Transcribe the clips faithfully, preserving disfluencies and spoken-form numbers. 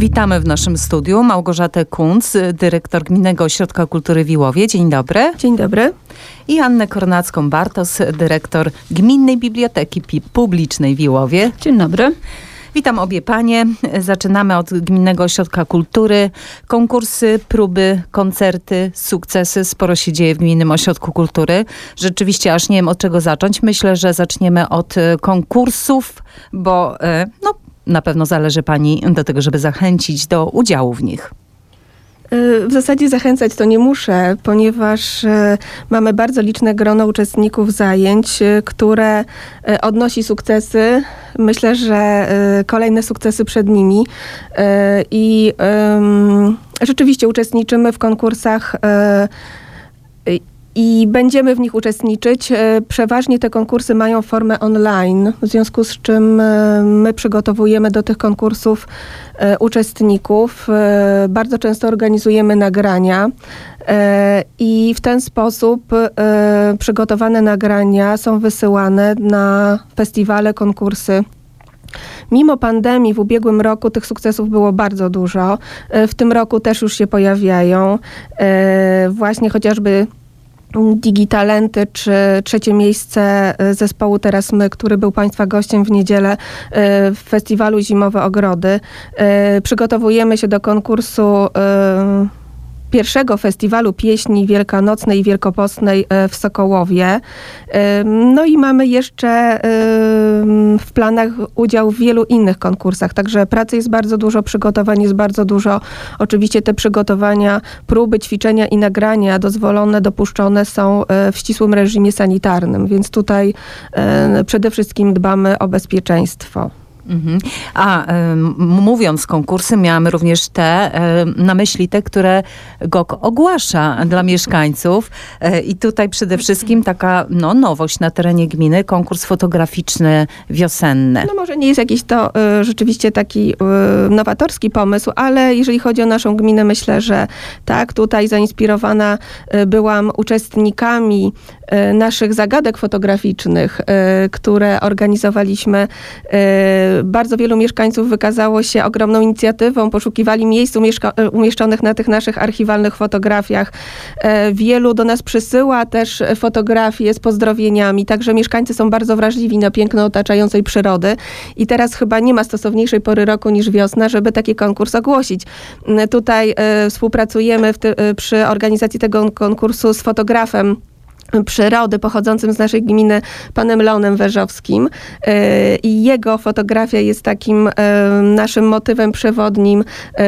Witamy w naszym studiu Małgorzatę Kunc, dyrektor Gminnego Ośrodka Kultury w Iłowie. Dzień dobry. Dzień dobry. I Annę Kornacką-Bartos, dyrektor Gminnej Biblioteki Publicznej w Iłowie. Dzień dobry. Witam obie panie. Zaczynamy od Gminnego Ośrodka Kultury. Konkursy, próby, koncerty, sukcesy. Sporo się dzieje w Gminnym Ośrodku Kultury. Rzeczywiście aż nie wiem od czego zacząć. Myślę, że zaczniemy od konkursów, bo no, na pewno zależy pani do tego, żeby zachęcić do udziału w nich. W zasadzie zachęcać to nie muszę, ponieważ mamy bardzo liczne grono uczestników zajęć, które odnosi sukcesy. Myślę, że kolejne sukcesy przed nimi. I rzeczywiście uczestniczymy w konkursach i będziemy w nich uczestniczyć. Przeważnie te konkursy mają formę online, w związku z czym my przygotowujemy do tych konkursów uczestników. Bardzo często organizujemy nagrania i w ten sposób przygotowane nagrania są wysyłane na festiwale, konkursy. Mimo pandemii w ubiegłym roku tych sukcesów było bardzo dużo. W tym roku też już się pojawiają. Właśnie chociażby Digitalenty, czy trzecie miejsce zespołu Teraz My, który był Państwa gościem w niedzielę w festiwalu Zimowe Ogrody. Przygotowujemy się do konkursu pierwszego festiwalu pieśni wielkanocnej i wielkopostnej w Sokołowie. No i mamy jeszcze w planach udział w wielu innych konkursach, także pracy jest bardzo dużo, przygotowań jest bardzo dużo. Oczywiście te przygotowania, próby, ćwiczenia i nagrania dozwolone, dopuszczone są w ścisłym reżimie sanitarnym, więc tutaj przede wszystkim dbamy o bezpieczeństwo. Mhm. A y, mówiąc konkursy, miałam również te y, na myśli te, które G O K ogłasza dla mieszkańców. Y, I tutaj przede wszystkim taka no, nowość na terenie gminy, konkurs fotograficzny wiosenny. No może nie jest jakiś to y, rzeczywiście taki y, nowatorski pomysł, ale jeżeli chodzi o naszą gminę, myślę, że tak, tutaj zainspirowana y, byłam uczestnikami y, naszych zagadek fotograficznych, y, które organizowaliśmy. Y, Bardzo wielu mieszkańców wykazało się ogromną inicjatywą, poszukiwali miejsc umieszka- umieszczonych na tych naszych archiwalnych fotografiach. Wielu do nas przysyła też fotografie z pozdrowieniami, także mieszkańcy są bardzo wrażliwi na piękno otaczającej przyrody i teraz chyba nie ma stosowniejszej pory roku niż wiosna, żeby taki konkurs ogłosić. Tutaj współpracujemy w ty- przy organizacji tego konkursu z fotografem przyrody pochodzącym z naszej gminy, panem Leonem Weżowskim. I jego fotografia jest takim naszym motywem przewodnim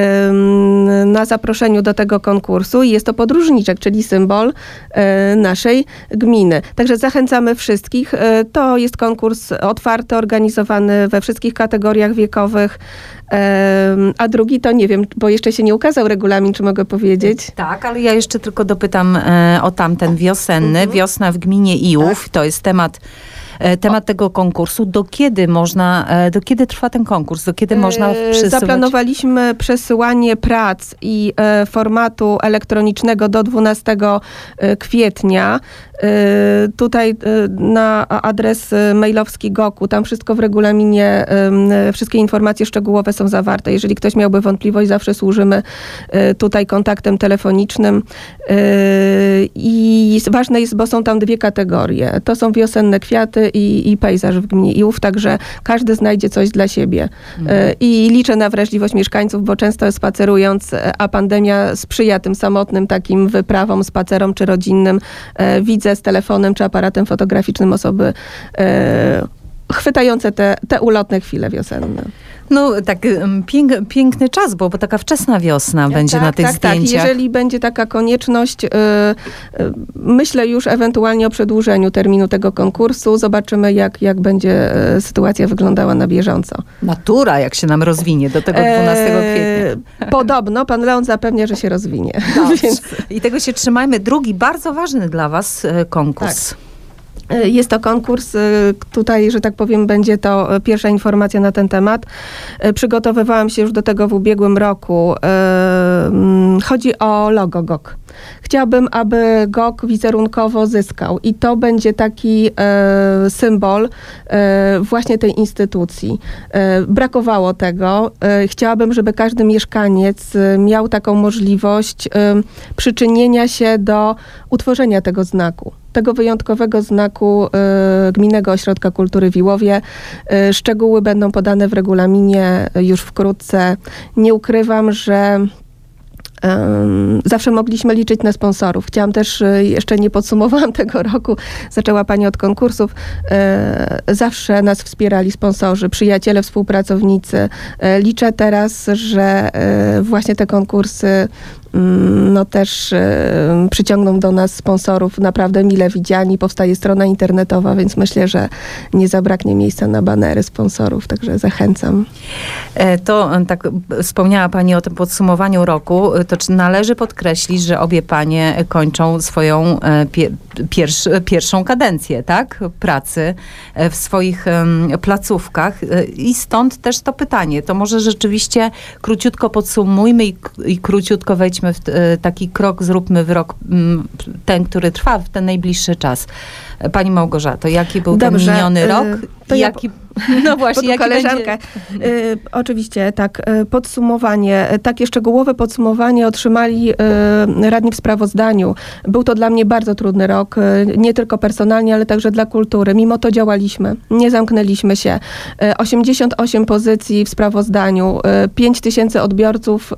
na zaproszeniu do tego konkursu. I jest to podróżniczek, czyli symbol naszej gminy. Także zachęcamy wszystkich. To jest konkurs otwarty, organizowany we wszystkich kategoriach wiekowych. A drugi to nie wiem, bo jeszcze się nie ukazał regulamin, czy mogę powiedzieć? Tak, ale ja jeszcze tylko dopytam e, o tamten wiosenny. Mhm. Wiosna w gminie Iłów. Tak. To jest temat, e, temat tego konkursu. Do kiedy można, e, do kiedy trwa ten konkurs? Do kiedy można przesyłać? Zaplanowaliśmy przesyłanie prac i e, formatu elektronicznego do dwunastego kwietnia. E, tutaj e, na adres mailowski G O K-u, tam wszystko w regulaminie, e, wszystkie informacje szczegółowe są zawarte. Jeżeli ktoś miałby wątpliwość, zawsze służymy e, tutaj kontaktem telefonicznym. E, I ważne jest, bo są tam dwie kategorie. To są wiosenne kwiaty i, i pejzaż w gminie Iłów, także każdy znajdzie coś dla siebie. E, I liczę na wrażliwość mieszkańców, bo często spacerując, a pandemia sprzyja tym samotnym takim wyprawom, spacerom czy rodzinnym, e, widzę z telefonem czy aparatem fotograficznym osoby e, chwytające te, te ulotne chwile wiosenne. No tak pięk, piękny czas, bo, bo taka wczesna wiosna będzie tak, na tych tak, zdjęciach. Tak, jeżeli będzie taka konieczność, yy, yy, myślę już ewentualnie o przedłużeniu terminu tego konkursu. Zobaczymy, jak, jak będzie yy, sytuacja wyglądała na bieżąco. Natura, jak się nam rozwinie do tego dwunastego kwietnia. Podobno, pan Leon zapewnia, że się rozwinie. Więc... I tego się trzymajmy. Drugi, bardzo ważny dla was konkurs. Tak. Jest to konkurs, tutaj, że tak powiem, będzie to pierwsza informacja na ten temat. Przygotowywałam się już do tego w ubiegłym roku. Chodzi o logo G O K. Chciałabym, aby G O K wizerunkowo zyskał i to będzie taki symbol właśnie tej instytucji. Brakowało tego. Chciałabym, żeby każdy mieszkaniec miał taką możliwość przyczynienia się do utworzenia tego znaku. Tego wyjątkowego znaku y, Gminnego Ośrodka Kultury w Iłowie. Y, szczegóły będą podane w regulaminie już wkrótce. Nie ukrywam, że Um, zawsze mogliśmy liczyć na sponsorów. Chciałam też, y, jeszcze nie podsumowałam tego roku, zaczęła Pani od konkursów. Y, zawsze nas wspierali sponsorzy, przyjaciele, współpracownicy. Y, liczę teraz, że y, właśnie te konkursy no też y, przyciągną do nas sponsorów naprawdę mile widziani. Powstaje strona internetowa, więc myślę, że nie zabraknie miejsca na banery sponsorów, także zachęcam. To tak wspomniała Pani o tym podsumowaniu roku. To czy należy podkreślić, że obie panie kończą swoją pie, pierwsz, pierwszą kadencję, tak? Pracy w swoich placówkach i stąd też to pytanie. To może rzeczywiście króciutko podsumujmy i, i króciutko wejdźmy w taki krok, zróbmy w rok ten, który trwa w ten najbliższy czas. Pani Małgorzato, jaki był Dobrze, ten miniony rok? To i ja jaki... No właśnie, jaki koleżankę. Będzie... Y, oczywiście, tak. Y, podsumowanie, y, takie szczegółowe podsumowanie otrzymali y, radni w sprawozdaniu. Był to dla mnie bardzo trudny rok, y, nie tylko personalnie, ale także dla kultury. Mimo to działaliśmy, nie zamknęliśmy się. Y, osiemdziesiąt osiem pozycji w sprawozdaniu, y, pięć tysięcy odbiorców y,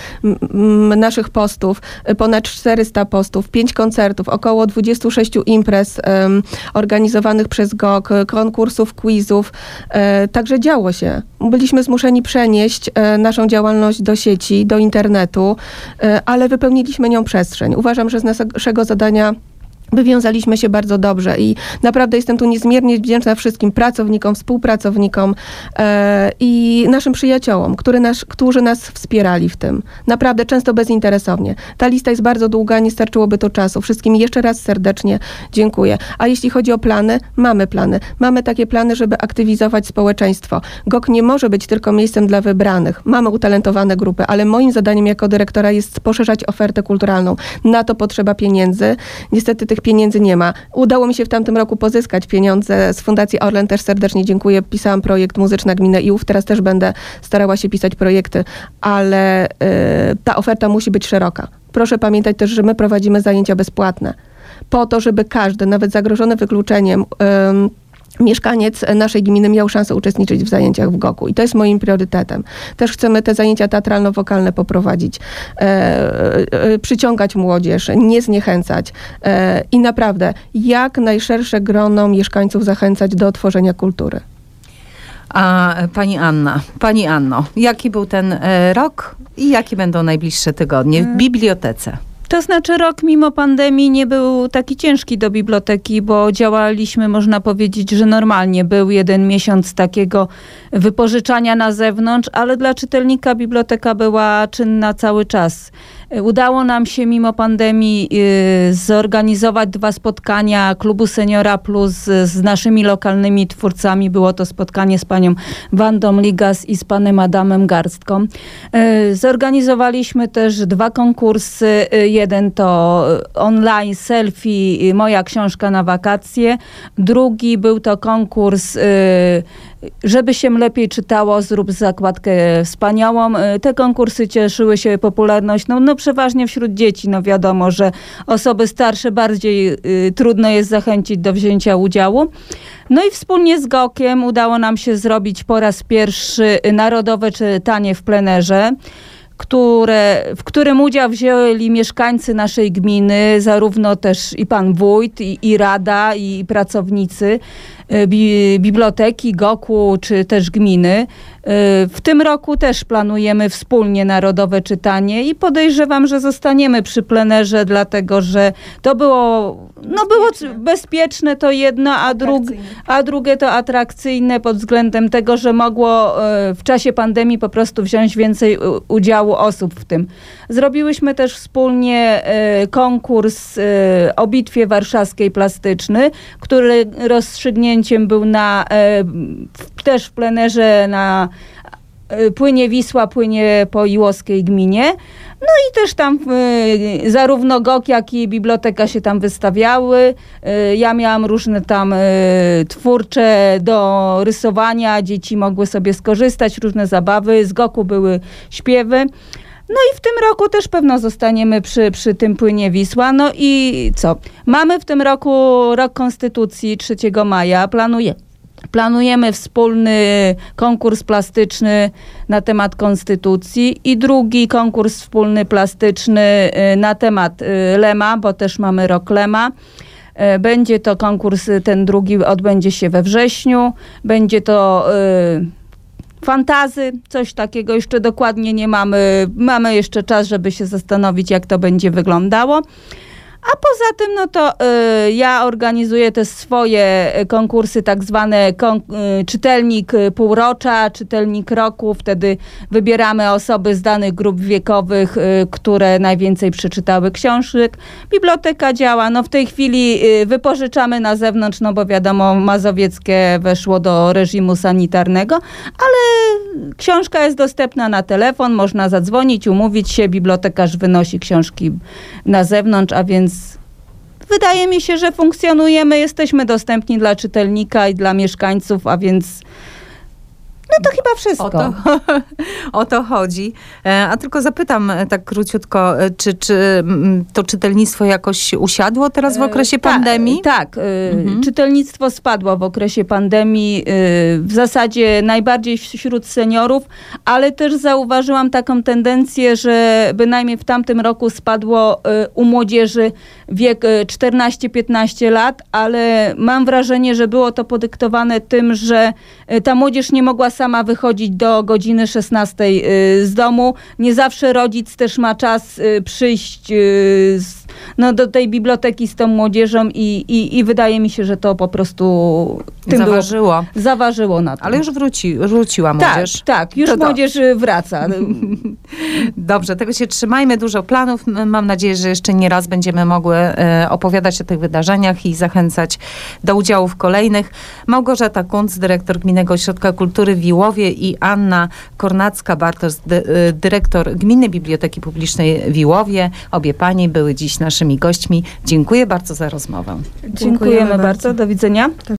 m, naszych postów, y, ponad czterysta postów, pięć koncertów, około dwadzieścia sześć imprez y, organizowanych przez G O K, konkursów, quizów. E, także działo się. Byliśmy zmuszeni przenieść e, naszą działalność do sieci, do internetu, e, ale wypełniliśmy nią przestrzeń. Uważam, że z naszego zadania wywiązaliśmy się bardzo dobrze i naprawdę jestem tu niezmiernie wdzięczna wszystkim pracownikom, współpracownikom e, i naszym przyjaciołom, który nas, którzy nas wspierali w tym. Naprawdę często bezinteresownie. Ta lista jest bardzo długa, nie starczyłoby to czasu. Wszystkim jeszcze raz serdecznie dziękuję. A jeśli chodzi o plany, mamy plany. Mamy takie plany, żeby aktywizować społeczeństwo. G O K nie może być tylko miejscem dla wybranych. Mamy utalentowane grupy, ale moim zadaniem jako dyrektora jest poszerzać ofertę kulturalną. Na to potrzeba pieniędzy. Niestety tych pieniędzy nie ma. Udało mi się w tamtym roku pozyskać pieniądze z Fundacji Orlen. Też serdecznie dziękuję. Pisałam projekt Muzyczna Gmina Iłów. Teraz też będę starała się pisać projekty, ale y, ta oferta musi być szeroka. Proszę pamiętać też, że my prowadzimy zajęcia bezpłatne. Po to, żeby każdy, nawet zagrożony wykluczeniem, y, mieszkaniec naszej gminy miał szansę uczestniczyć w zajęciach w G O K-u. I to jest moim priorytetem. Też chcemy te zajęcia teatralno-wokalne poprowadzić, e, e, przyciągać młodzież, nie zniechęcać e, i naprawdę jak najszersze grono mieszkańców zachęcać do tworzenia kultury. A Pani Anna, Pani Anno, jaki był ten e, rok i jakie będą najbliższe tygodnie w bibliotece? To znaczy rok mimo pandemii nie był taki ciężki do biblioteki, bo działaliśmy, można powiedzieć, że normalnie. Był jeden miesiąc takiego wypożyczania na zewnątrz, ale dla czytelnika biblioteka była czynna cały czas. Udało nam się mimo pandemii y, zorganizować dwa spotkania Klubu Seniora Plus z, z naszymi lokalnymi twórcami. Było to spotkanie z panią Wandą Ligas i z panem Adamem Garstką. Y, zorganizowaliśmy też dwa konkursy. Y, jeden to online selfie, Moja książka na wakacje. Drugi był to konkurs y, Żeby się lepiej czytało, zrób zakładkę wspaniałą. Te konkursy cieszyły się popularnością, no przeważnie wśród dzieci. No wiadomo, że osoby starsze bardziej y, trudno jest zachęcić do wzięcia udziału. No i wspólnie z G O K-iem udało nam się zrobić po raz pierwszy narodowe czytanie w plenerze, które, w którym udział wzięli mieszkańcy naszej gminy, zarówno też i pan wójt, i, i rada, i pracownicy bi, biblioteki, G O K-u, czy też gminy. W tym roku też planujemy wspólnie narodowe czytanie i podejrzewam, że zostaniemy przy plenerze, dlatego że to było, no było bezpieczne to jedno, a, drug, a drugie to atrakcyjne pod względem tego, że mogło w czasie pandemii po prostu wziąć więcej udziału udziału osób w tym. Zrobiłyśmy też wspólnie e, konkurs e, o Bitwie Warszawskiej plastyczny, który rozstrzygnięciem był na, e, w, też w plenerze na e, płynie Wisła, płynie po Iłowskiej gminie. No i też tam y, zarówno G O K, jak i biblioteka się tam wystawiały. Y, ja miałam różne tam y, twórcze do rysowania, dzieci mogły sobie skorzystać, różne zabawy. Z G O K-u były śpiewy. No i w tym roku też pewno zostaniemy przy, przy tym płynie Wisła. No i co? Mamy w tym roku rok Konstytucji trzeciego maja. Planuję. Planujemy wspólny konkurs plastyczny na temat Konstytucji i drugi konkurs wspólny plastyczny na temat Lema, bo też mamy rok Lema. Będzie to konkurs, ten drugi odbędzie się we wrześniu. Będzie to y, fantazy, coś takiego. Jeszcze dokładnie nie mamy. Mamy jeszcze czas, żeby się zastanowić, jak to będzie wyglądało. A poza tym, no to y, ja organizuję te swoje konkursy, tak zwane kon- y, czytelnik półrocza, czytelnik roku. Wtedy wybieramy osoby z danych grup wiekowych, y, które najwięcej przeczytały książek. Biblioteka działa. No w tej chwili y, wypożyczamy na zewnątrz, no bo wiadomo, Mazowieckie weszło do reżimu sanitarnego, ale książka jest dostępna na telefon, można zadzwonić, umówić się, bibliotekarz wynosi książki na zewnątrz, a więc wydaje mi się, że funkcjonujemy, jesteśmy dostępni dla czytelnika i dla mieszkańców, a więc no to chyba wszystko. O to, o to chodzi. A tylko zapytam tak króciutko, czy, czy to czytelnictwo jakoś usiadło teraz w okresie Ta, pandemii? Tak, mhm. Czytelnictwo spadło w okresie pandemii, w zasadzie najbardziej wśród seniorów, ale też zauważyłam taką tendencję, że bynajmniej w tamtym roku spadło u młodzieży wiek czternaście piętnaście lat, ale mam wrażenie, że było to podyktowane tym, że ta młodzież nie mogła sama wychodzić do godziny szesnastej z domu. Nie zawsze rodzic też ma czas przyjść z, no, do tej biblioteki z tą młodzieżą i, i, i wydaje mi się, że to po prostu tym zaważyło. Było, zaważyło na to. Ale już wróci, wróciła młodzież. Tak, tak, już to młodzież dobrze. wraca. Dobrze, tego się trzymajmy, dużo planów. Mam nadzieję, że jeszcze nie raz będziemy mogły e, opowiadać o tych wydarzeniach i zachęcać do udziału w kolejnych. Małgorzata Kunc, dyrektor Gminnego Ośrodka Kultury w Iłowie i Anna Kornacka-Bartos, dy, dyrektor Gminnej Biblioteki Publicznej w Iłowie. Obie panie były dziś naszymi gośćmi. Dziękuję bardzo za rozmowę. Dziękujemy, Dziękujemy bardzo. bardzo. Do widzenia.